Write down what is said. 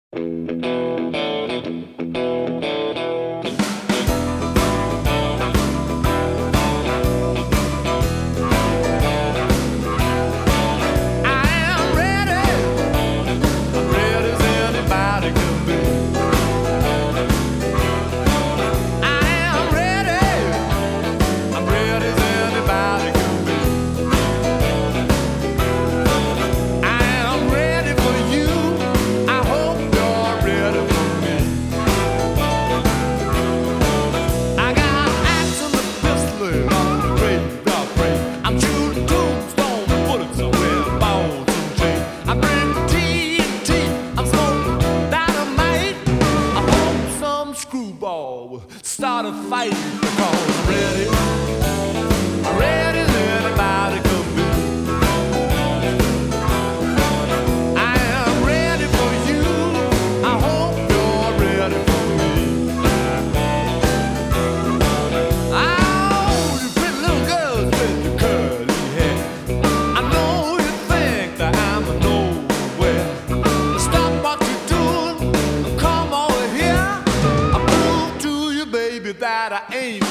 Start a fight because I'm ready, ready as anybody can be. I am ready for you. I hope you're ready for me. Oh, you pretty little girls with your curly hair. I know you think that I'm a nowhere. Stop what you're doing and come over here. I prove to you, baby, that I ain't